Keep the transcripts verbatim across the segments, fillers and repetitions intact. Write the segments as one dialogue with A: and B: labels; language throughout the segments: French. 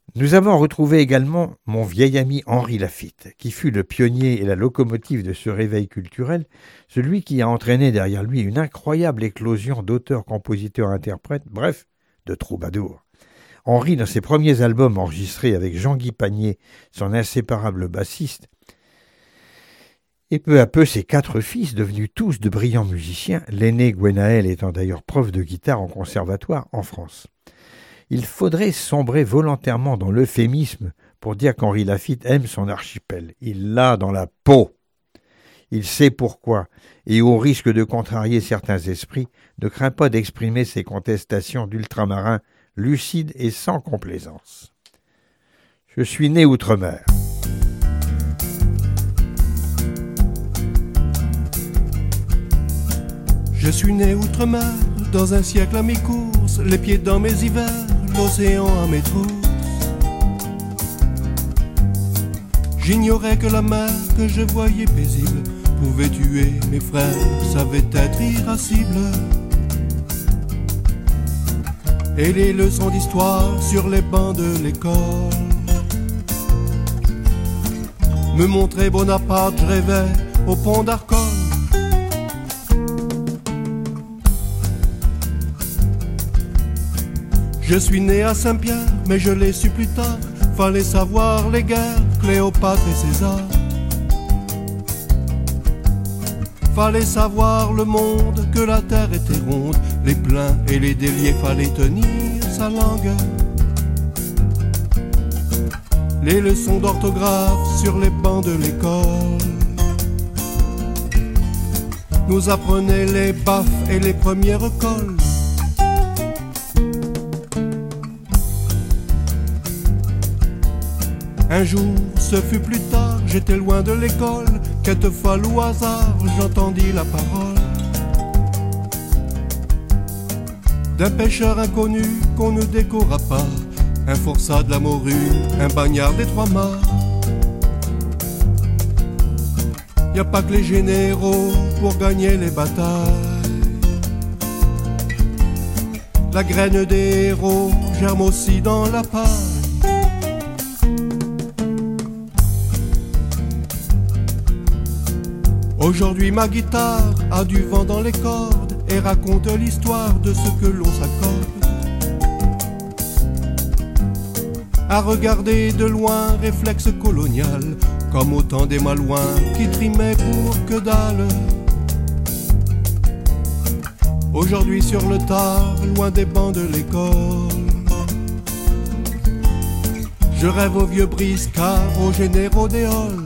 A: Nous avons retrouvé également mon vieil ami Henri Laffitte, qui fut le pionnier et la locomotive de ce réveil culturel, celui qui a entraîné derrière lui une incroyable éclosion d'auteurs, compositeurs, interprètes, bref, de troubadours. Henri, dans ses premiers albums enregistrés avec Jean-Guy Pagnier, son inséparable bassiste, et peu à peu ses quatre fils, devenus tous de brillants musiciens, l'aîné Gwenaël étant d'ailleurs prof de guitare en conservatoire en France. Il faudrait sombrer volontairement dans l'euphémisme pour dire qu'Henri Laffitte aime son archipel. Il l'a dans la peau. Il sait pourquoi, et au risque de contrarier certains esprits, ne craint pas d'exprimer ses contestations d'ultramarins lucides et sans complaisance. Je suis né outre-mer.
B: Je suis né outre-mer, dans un siècle à mi-course, les pieds dans mes hivers, l'océan à mes trousses. J'ignorais que la mer que je voyais paisible pouvait tuer mes frères, savait être irascible. Et les leçons d'histoire sur les bancs de l'école me montraient Bonaparte, je rêvais au pont d'Arcole. Je suis né à Saint-Pierre, mais je l'ai su plus tard. Fallait savoir les guerres, Cléopâtre et César. Fallait savoir le monde, que la terre était ronde. Les pleins et les déliés, fallait tenir sa langue. Les leçons d'orthographe sur les bancs de l'école nous apprenaient les baffes et les premières colles. Un jour, ce fut plus tard, j'étais loin de l'école, quête folle au hasard, j'entendis la parole d'un pêcheur inconnu qu'on ne décora pas, un forçat de la morue, un bagnard des trois mâts. Y a pas que les généraux pour gagner les batailles. La graine des héros germe aussi dans la paille. Aujourd'hui ma guitare a du vent dans les cordes et raconte l'histoire de ce que l'on s'accorde. À regarder de loin, réflexe colonial, comme au temps des malouins qui trimaient pour que dalle. Aujourd'hui sur le tard, loin des bancs de l'école, je rêve aux vieux briscards, aux généraux des halls.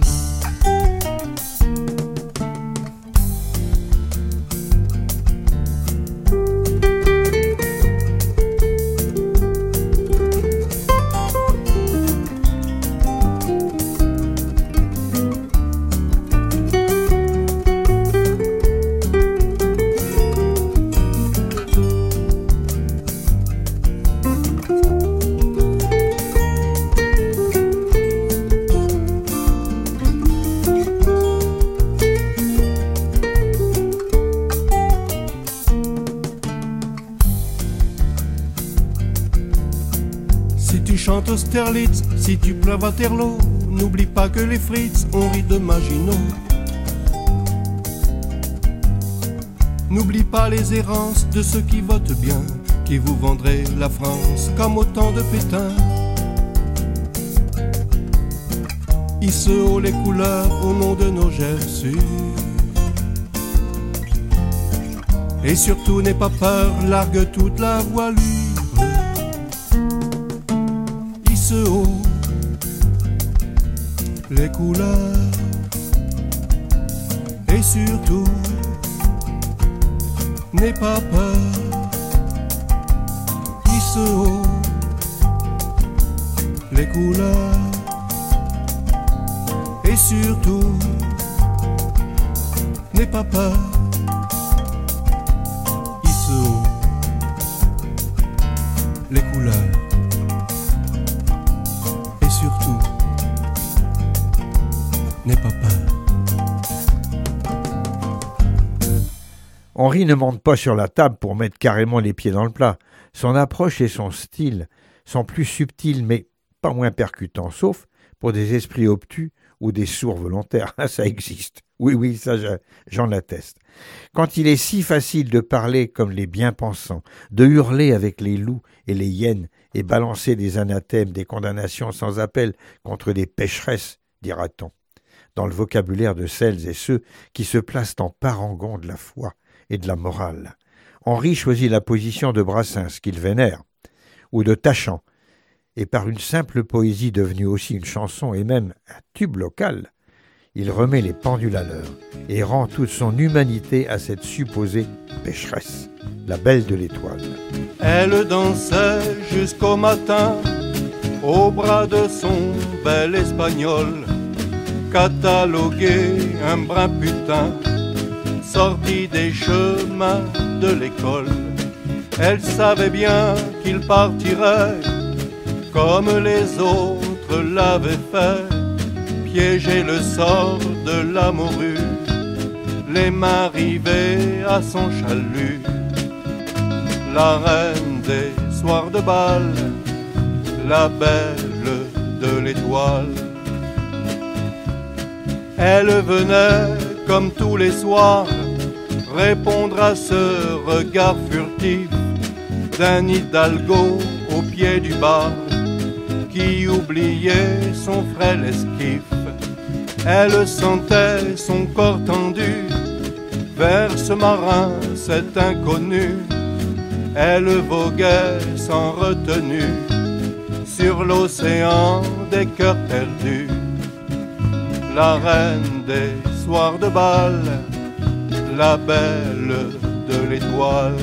B: Austerlitz, si tu pleures Waterloo, n'oublie pas que les Fritz ont ri de Maginot. N'oublie pas les errances de ceux qui votent bien, qui vous vendraient la France comme au temps de Pétain. Hisse haut les couleurs au nom de nos Gersus. Et surtout n'aie pas peur, largue toute la voilure. Haut les couleurs et surtout n'aie pas peur, hisse haut les couleurs et surtout n'aie pas peur, hisse haut les couleurs. N'aie pas peur.
A: Henri ne monte pas sur la table pour mettre carrément les pieds dans le plat. Son approche et son style sont plus subtils mais pas moins percutant, sauf pour des esprits obtus ou des sourds volontaires. Ça existe. Oui, oui, ça j'en atteste. Quand il est si facile de parler comme les bien-pensants, de hurler avec les loups et les hyènes et balancer des anathèmes, des condamnations sans appel contre des pécheresses, dira-t-on, dans le vocabulaire de celles et ceux qui se placent en parangons de la foi et de la morale. Henri choisit la position de Brassens, qu'il vénère, ou de Tachant, et par une simple poésie devenue aussi une chanson et même un tube local, il remet les pendules à l'heure et rend toute son humanité à cette supposée pécheresse, la belle de l'étoile.
B: Elle dansait jusqu'au matin au bras de son bel espagnol, catalogué un brin putain, sorti des chemins de l'école. Elle savait bien qu'il partirait comme les autres l'avaient fait, piéger le sort de la morue, les mains rivées à son chalut. La reine des soirs de bal, la belle de l'étoile. Elle venait comme tous les soirs répondre à ce regard furtif d'un hidalgo au pied du bar qui oubliait son frêle esquif. Elle sentait son corps tendu vers ce marin, cet inconnu. Elle voguait sans retenue sur l'océan des cœurs perdus. La reine des soirs de bal, la belle de l'étoile.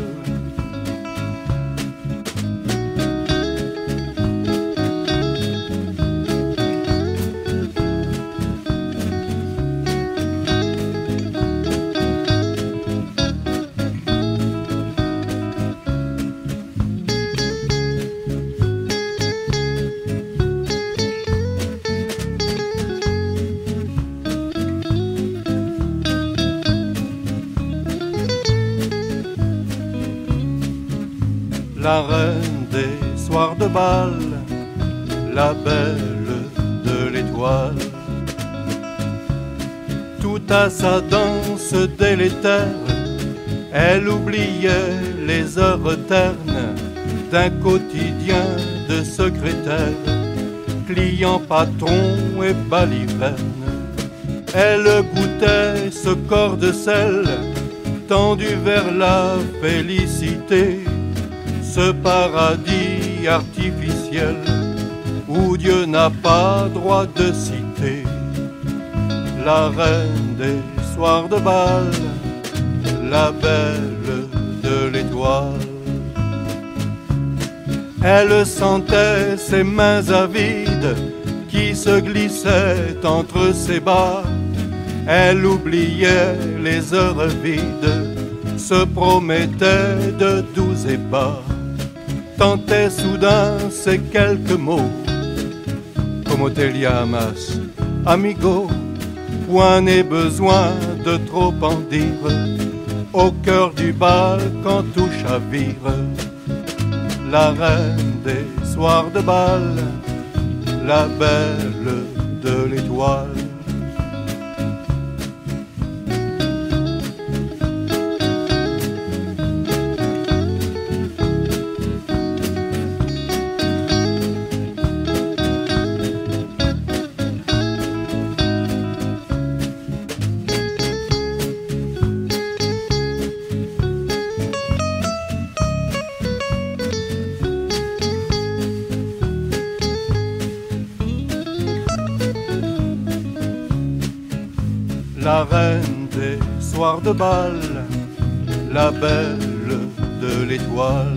B: La reine des soirs de bal, la belle de l'étoile. Tout à sa danse délétère, elle oubliait les heures ternes d'un quotidien de secrétaire, client, patron et baliverne. Elle goûtait ce corps de sel tendu vers la félicité, ce paradis artificiel où Dieu n'a pas droit de citer. La reine des soirs de bal, la belle de l'étoile. Elle sentait ses mains avides qui se glissaient entre ses bas. Elle oubliait les heures vides, se promettait de doux ébats, tentait soudain ces quelques mots, como te llamas, amigo, point n'est besoin de trop en dire, au cœur du bal quand tout chavire. La reine des soirs de bal, la belle de l'étoile. La reine des soirs de bal, la belle de l'étoile.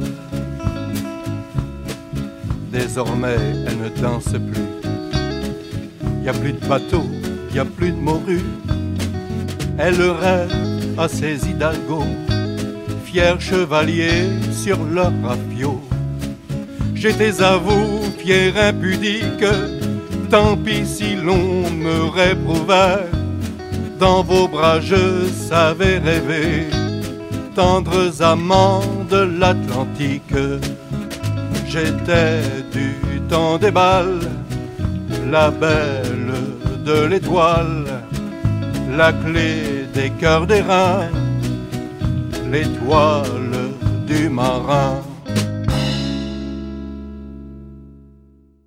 B: Désormais, elle ne danse plus. Y a plus de bateau, y a plus de morues. Elle rêve à ses hidalgos, fiers chevaliers sur leur rafio. J'étais à vous, fier impudique, tant pis si l'on me réprouvait. Dans vos bras je savais rêver, tendres amants de l'Atlantique. J'étais du temps des balles, la belle de l'étoile, la clé des cœurs d'airain, l'étoile du marin.